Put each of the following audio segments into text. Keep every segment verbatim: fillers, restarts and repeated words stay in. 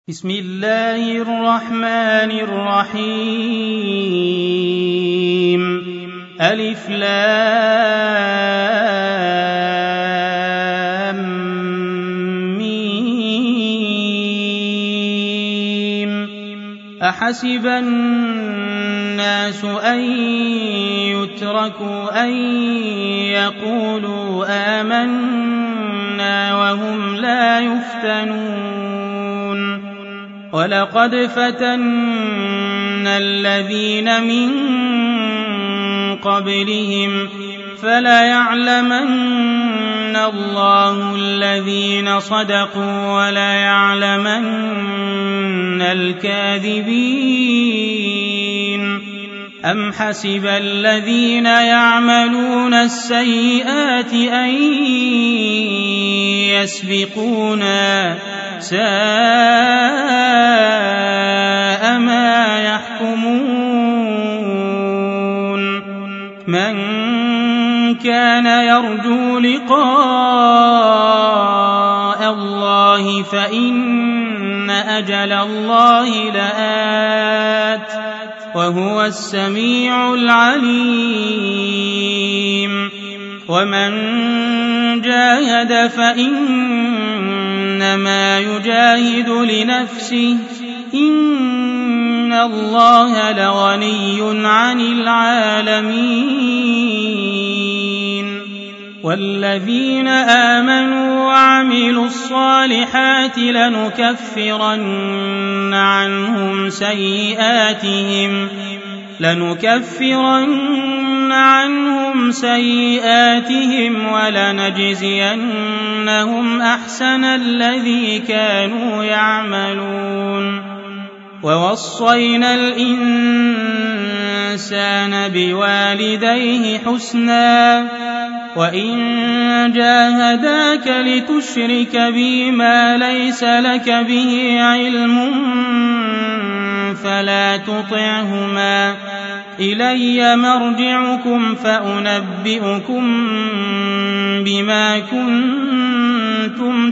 بسم الله الرحمن الرحيم ألف لام ميم أحسب الناس أن يتركوا أن يقولوا آمنا وهم لا يفتنون ولقد فتنا الذين من قبلهم فليعلمن الله الذين صدقوا وليعلمن الكاذبين أم حسب الذين يعملون السيئات أن يسبقونا ساء ما يحكمون من كان يرجو لقاء الله فإن أجل الله لآت وهو السميع العليم ومن جاهد فإنما يجاهد لنفسه إن الله لغني عن العالمين والذين آمنوا وعملوا الصالحات لنكفرن عنهم سيئاتهم لنكفرن عنهم سيئاتهم ولنجزينهم أحسن الذي كانوا يعملون ووصينا الإنسان بوالديه حسنا وإن جاهداك لتشرك بي ما ليس لك به علم فلا تطعهما إلي مرجعكم فأنبئكم بما كنتم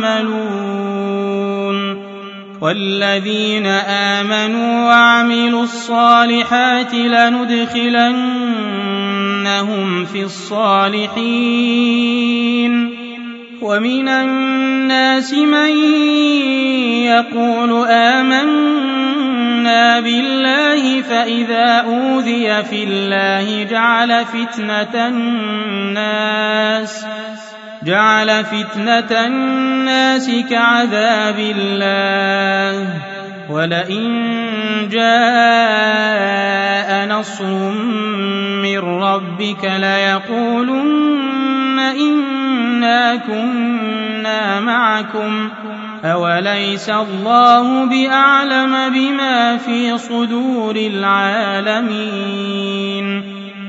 تعملون والذين آمنوا وعملوا الصالحات لندخلنهم في الصالحين ومن الناس من يقول آمنا بالله فإذا أوذي في الله جعل فتنة الناس جعل فتنة الناس كعذاب الله ولئن جاء نصر من ربك ليقولن إنا كنا معكم أوليس الله بأعلم بما في صدور العالمين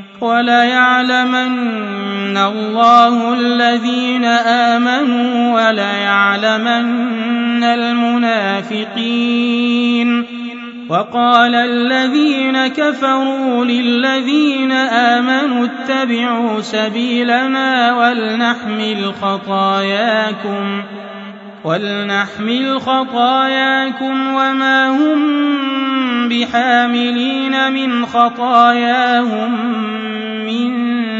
وليعلمن الله الذين آمنوا وليعلمن المنافقين وقال الذين كفروا للذين آمنوا اتبعوا سبيلنا ولنحمل خطاياكم ولنحمل خطاياكم وما هم بحاملين من خطاياهم من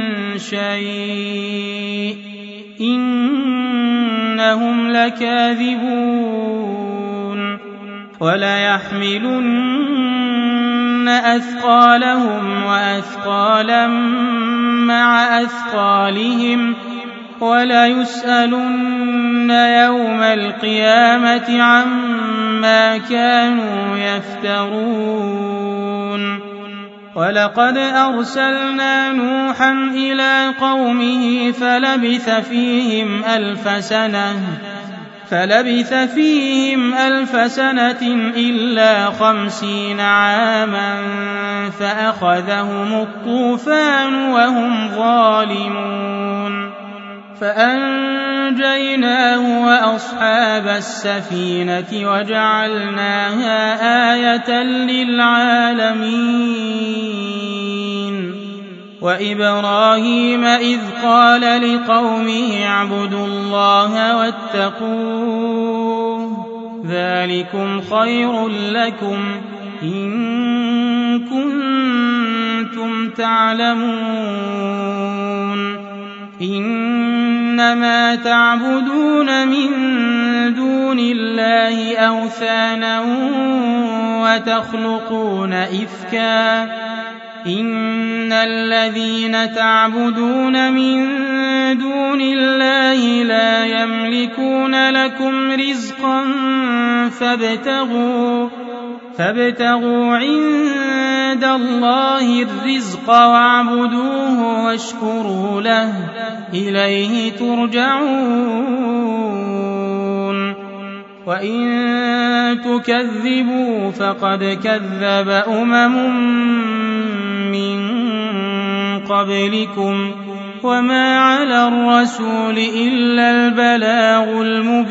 شيء إنهم لكاذبون وليحملن أثقالهم وأثقالا مع أثقالهم وليسألن يوم القيامة عما كانوا يفترون ولقد أرسلنا نوحا إلى قومه فلبث فيهم ألف سنة فلبث فيهم ألف سنة إلا خمسين عاما فأخذهم الطوفان وهم ظالمون فأنجيناه وأصحاب السفينة وجعلناها آية للعالمين وإبراهيم إذ قال لقومه اعبدوا الله واتقوه ذلكم خير لكم إن كنتم تعلمون إنما تعبدون من دون الله أوثانا وتخلقون إفكا إن الذين تعبدون من دون الله لا يملكون لكم رزقا فابتغوا فابتغوا عند الله الرزق واعبدوه واشكروا له إليه ترجعون وإن تكذبوا فقد كذب أمم من قبلكم وما على الرسول إلا البلاغ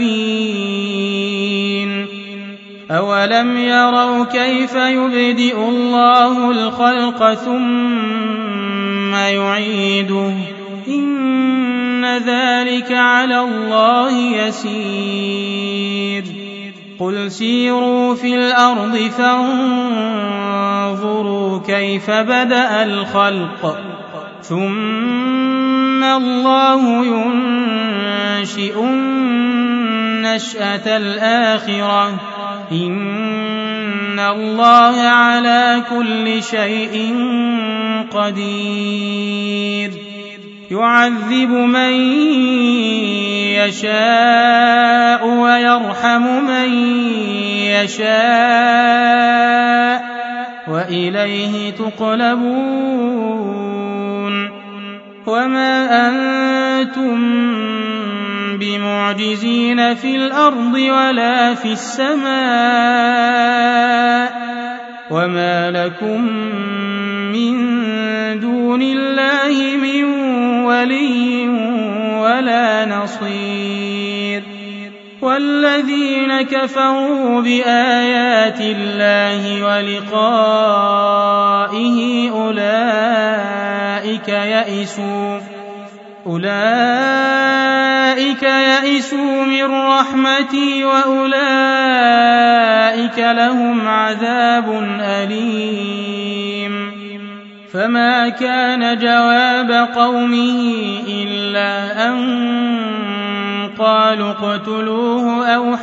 المبين أولم يروا كيف يبدئ الله الخلق ثم يعيده إن ذلك على الله يسير قل سيروا في الأرض فانظروا كيف بدأ الخلق ثم الله ينشئ النشأة الآخرة إن الله على كل شيء قدير يعذب من يشاء ويرحم من يشاء وإليه تقلبون وما أنتم بمعجزين في الأرض ولا في السماء وما لكم من دون الله من ولي ولا نصير والذين كفروا بآيات الله ولقائه أولئك يئسوا أولئك يئسوا من رحمتي وأولئك لهم عذاب أليم فما كان جواب قومه إلا أن قالوا اقتلوه أو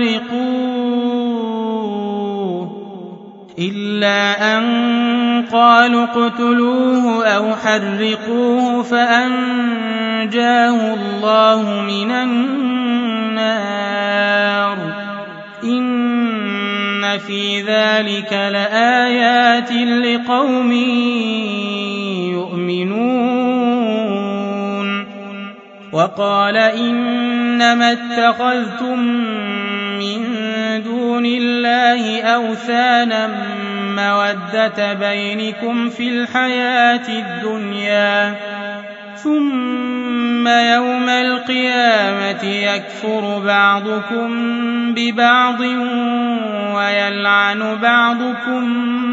حرقوه إلا أن قالوا اقتلوه أو حرقوه فأنجاه الله من النار إن في ذلك لآيات لقوم يؤمنون وقال إنما اتخذتم من دون الله أوثانا مودة بينكم في الحياة الدنيا ثم يوم القيامة يكفر بعضكم ببعض ويلعن بعضكم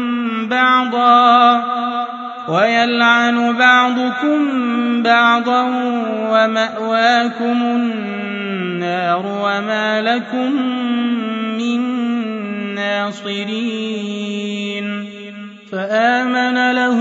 بعضا ويلعن بعضكم بعضا ومأواكم النار وما لكم من ناصرين فآمن له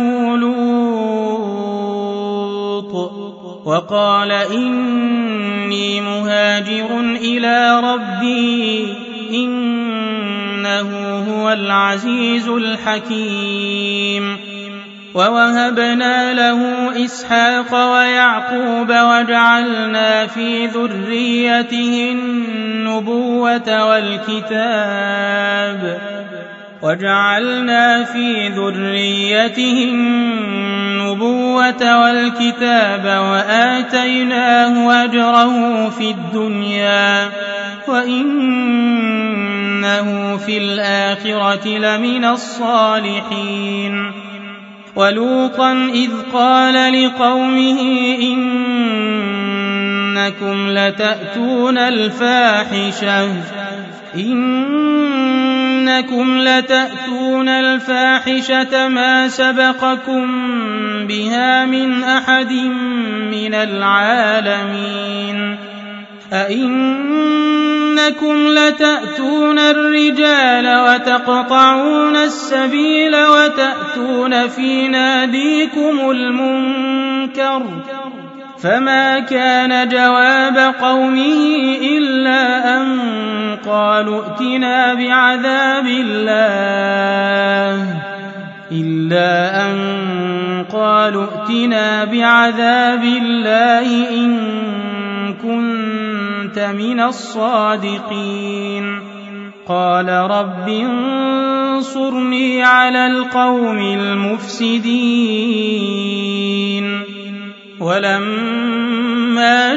لوط وقال إني مهاجر إلى ربي إنه هو العزيز الحكيم ووهبنا له إسحاق ويعقوب وجعلنا في ذريته النبوة والكتاب وجعلنا في ذريته النبوة والكتاب وآتيناه أجره في الدنيا وإنه في الآخرة لمن الصالحين ولوطا إذ قال لقومه إنكم لتأتون الفاحشة إنكم لتأتون الفاحشة ما سبقكم بها من أحد من العالمين أئنكم لتأتون الرجال وتقطعون السبيل وتأتون في ناديكم المنكر فما كان جواب قومه إلا أن قالوا ائتنا بعذاب الله إلا أن قالوا ائتنا بعذاب الله إن كنت من الصادقين قال رب انصرني على القوم المفسدين ولما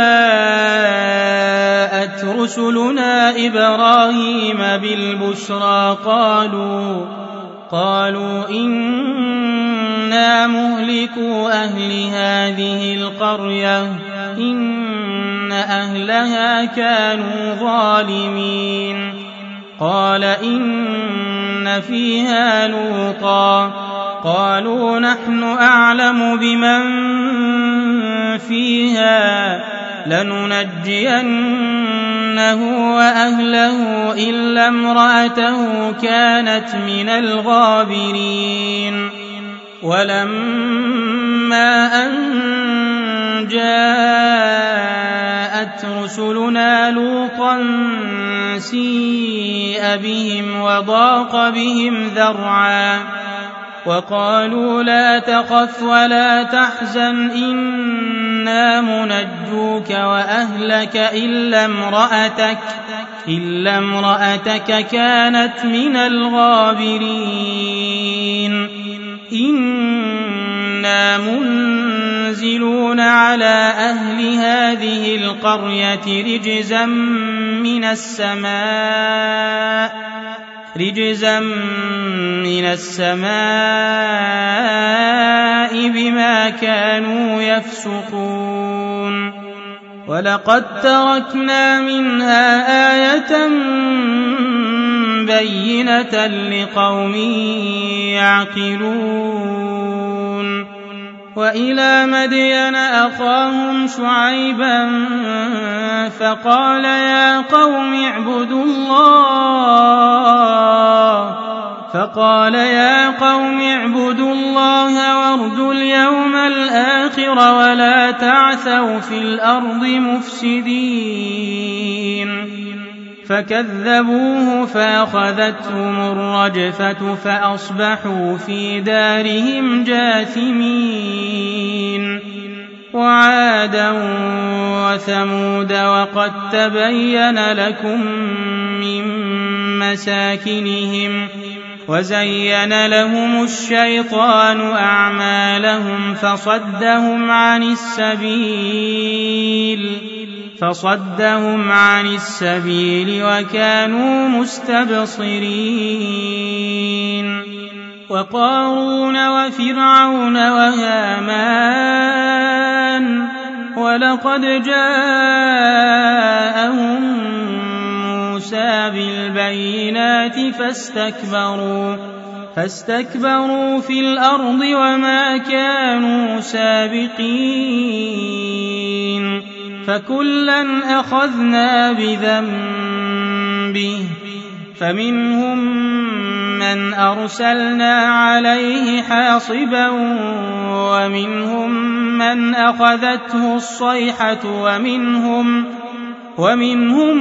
جاءت رسلنا إبراهيم بالبشرى قالوا قالوا إنا مهلكو أهل هذه القرية إن أهلها كانوا ظالمين قال إن فيها لوطا قالوا نحن أعلم بمن فيها لننجينه وأهله إلا امرأته كانت من الغابرين ولما أن جاءت رسلنا لوطا سيء بهم وضاق بهم ذرعا وقالوا لا تخف ولا تحزن إنا منجوك وأهلك إلا امرأتك إلا امرأتك كانت من الغابرين إنا منزلون على أهل هذه القرية رجزا من السماء رجزا من السماء بما كانوا يفسقون ولقد تركنا منها آية بينة لقوم يعقلون وإلى مدين أخاهم شعيبا فقال يا قوم اعبدوا الله فقال يا قوم اعبدوا الله وارجوا اليوم الآخر ولا تعثوا في الأرض مفسدين فكذبوه فأخذتهم الرجفة فأصبحوا في دارهم جاثمين وعادا وثمود وقد تبين لكم من مساكنهم وزين لهم الشيطان أعمالهم فصدهم عن السبيل فصدهم عن السبيل وكانوا مستبصرين وقارون وفرعون وهامان ولقد جاءهم موسى بالبينات فاستكبروا فاستكبروا في الأرض وما كانوا سابقين فكلا أخذنا بذنبه فمنهم من أرسلنا عليه حاصبا ومنهم من أخذته الصيحة ومنهم ومنهم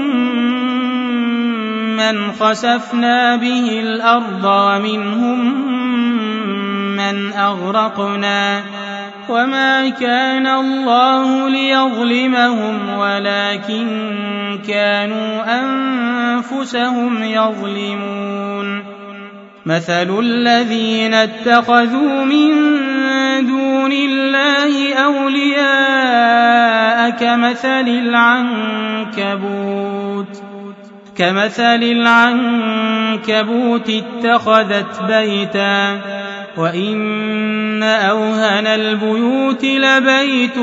من خسفنا به الأرض ومنهم من أغرقنا وما كان الله ليظلمهم ولكن كانوا أنفسهم يظلمون مثل الذين اتخذوا من دون الله أولياء كمثل العنكبوت كمثل العنكبوت اتخذت بيتا وإن أوهن البيوت لبيت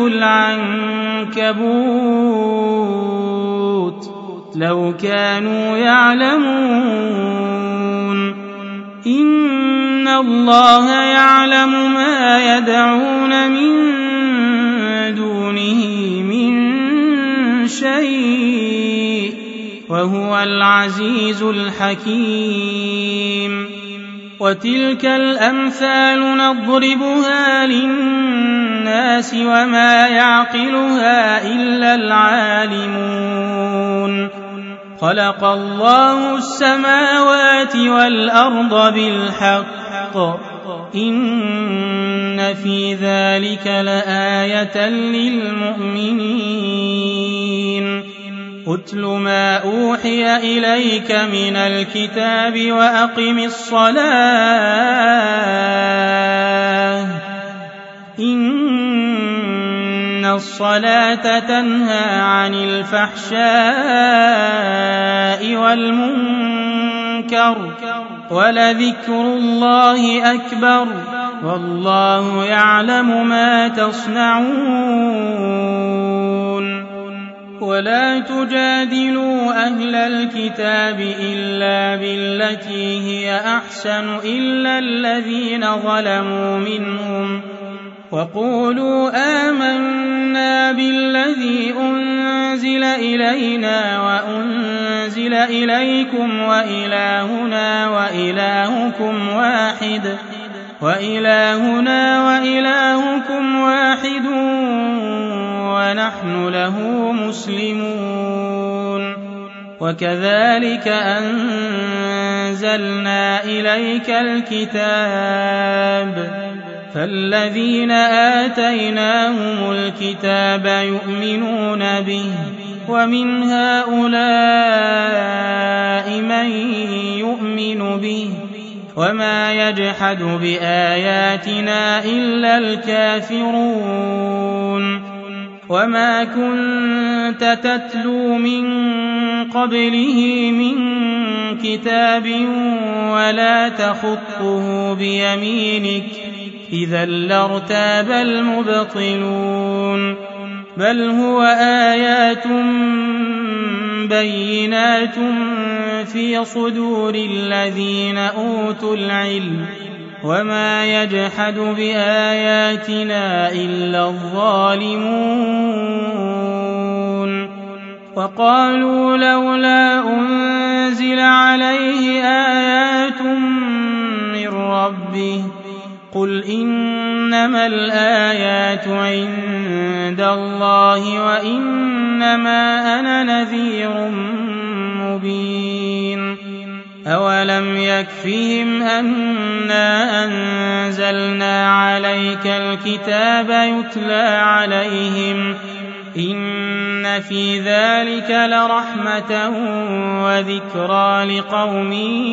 العنكبوت لو كانوا يعلمون إن الله يعلم ما يدعون من دونه من شيء وهو العزيز الحكيم. وتلك الأمثال نضربها للناس وما يعقلها إلا العالمون. خلق الله السماوات والأرض بالحق إن في ذلك لآية للمؤمنين. أتل ما أوحي إليك من الكتاب وأقم الصلاة إن الصلاة تنهى عن الفحشاء والمنكر ولذكر الله أكبر والله يعلم ما تصنعون. ولا تجادلوا أهل الكتاب إلا بالتي هي أحسن إلا الذين ظلموا منهم وقولوا آمنا بالذي أنزل إلينا وأنزل إليكم وإلهنا وإلهكم واحد وإلهنا وإلهكم واحد ونحن له مسلمون. وكذلك أنزلنا إليك الكتاب فالذين آتيناهم الكتاب يؤمنون به ومن هؤلاء من يؤمن به وما يجحد بآياتنا إلا الكافرون. وما كنت تتلو من قبله من كتاب ولا تخطه بيمينك إذا لارتاب المبطلون. بل هو آيات بينات في صدور الذين أوتوا العلم وما يجحد بآياتنا إلا الظالمون. وقالوا لولا أنزل عليه آيات من ربه قل إنما الآيات عند الله وإنما أنا نذير مبين. أولم يكفهم أنا أنزلنا عليك الكتاب يتلى عليهم إن في ذلك لرحمة وذكرى لقوم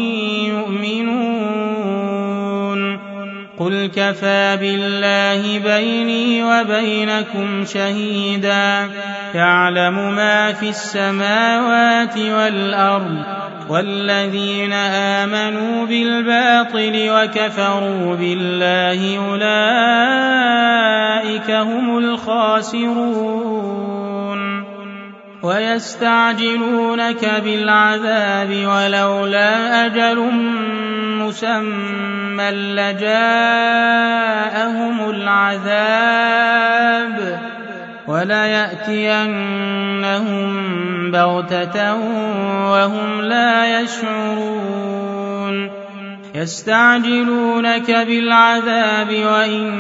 يؤمنون. قل كفى بالله بيني وبينكم شهيدا يعلم ما في السماوات والأرض والذين آمنوا بالباطل وكفروا بالله أولئك هم الخاسرون. ويستعجلونك بالعذاب ولولا أجل مسمى لجاءهم العذاب وليأتينهم بغتة وهم لا يشعرون. يستعجلونك بالعذاب وإن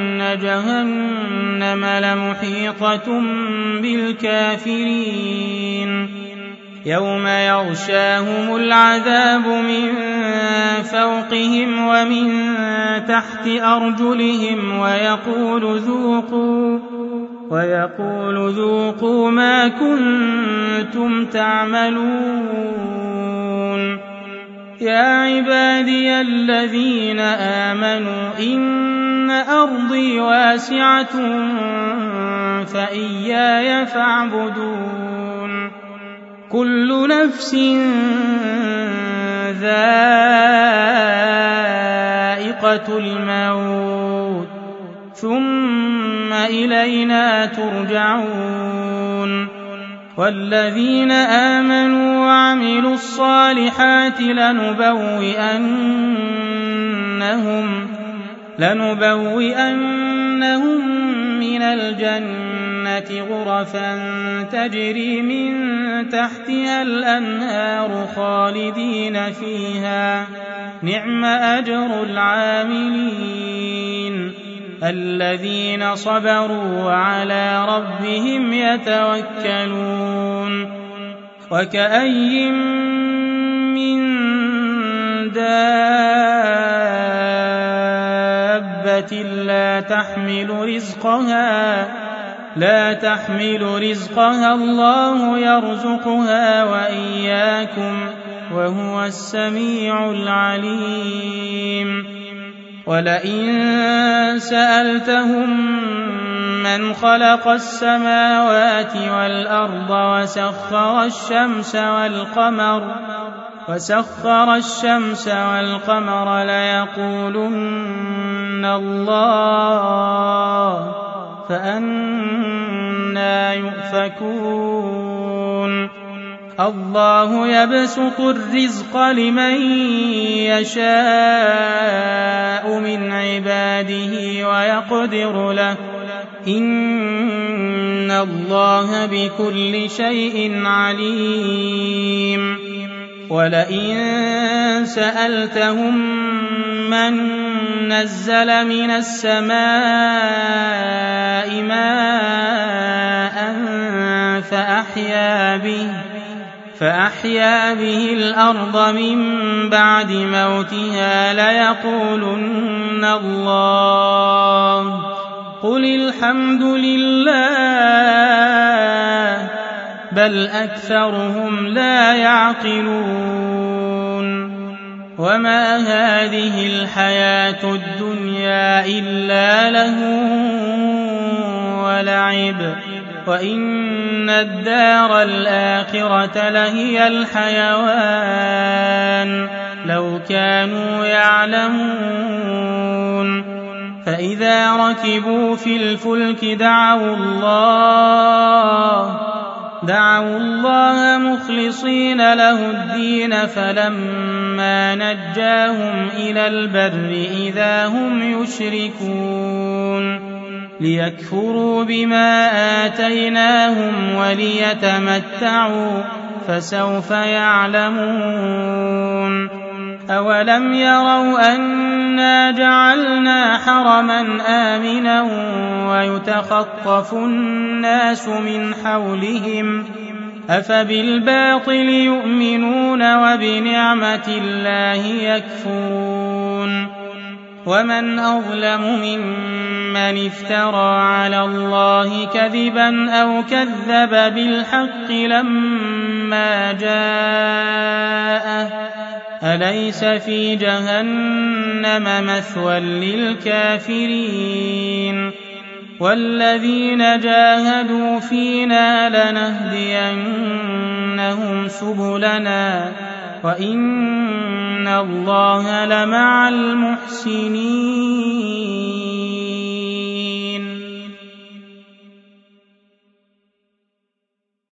جهنم لمحيطة بالكافرين. يوم يغشاهم العذاب من فوقهم ومن تحت أرجلهم ويقول ذوقوا ويقول ذوقوا ما كنتم تعملون. يا عبادي الذين آمنوا إن أرضي واسعة فإياي فاعبدون. كل نفس ذائقة الموت ثم إلينا ترجعون. والذين آمنوا وعملوا الصالحات لنبوئنهم لنبوئنهم من الجنة غرفا تجري من تحتها الأنهار خالدين فيها نعم أجر العاملين الذين صبروا وعلى ربهم يتوكلون وكأي من دابة لا تحمل رزقها لا تحمل رزقها الله يرزقها وإياكم وهو السميع العليم ولئن سألتهم من خلق السماوات والأرض وسخر الشمس والقمر وسخر الشمس والقمر ليقولن الله فأنى يؤفكون الله يبسط الرزق لمن يشاء من عباده ويقدر له إن الله بكل شيء عليم ولئن سألتهم من نزل من السماء ماء فأحيا به فأحيا به الأرض من بعد موتها ليقولن الله قل الحمد لله بل أكثرهم لا يعقلون وما هذه الحياة الدنيا إلا لهو ولعب وإن الدار الآخرة لهي الحيوان لو كانوا يعلمون فإذا ركبوا في الفلك دعوا الله دعوا الله مخلصين له الدين فلما نجاهم إلى البر إذا هم يشركون ليكفروا بما آتيناهم وليتمتعوا فسوف يعلمون أولم يروا أنا جعلنا حرما آمنا ويتخطف الناس من حولهم أفبالباطل يؤمنون وبنعمة الله يكفرون ومن أظلم ممن افترى على الله كذبا أو كذب بالحق لما جاءه أليس في جهنم مثوى للكافرين والذين جاهدوا فينا لنهدينهم سبلنا وإن الله لمع المحسنين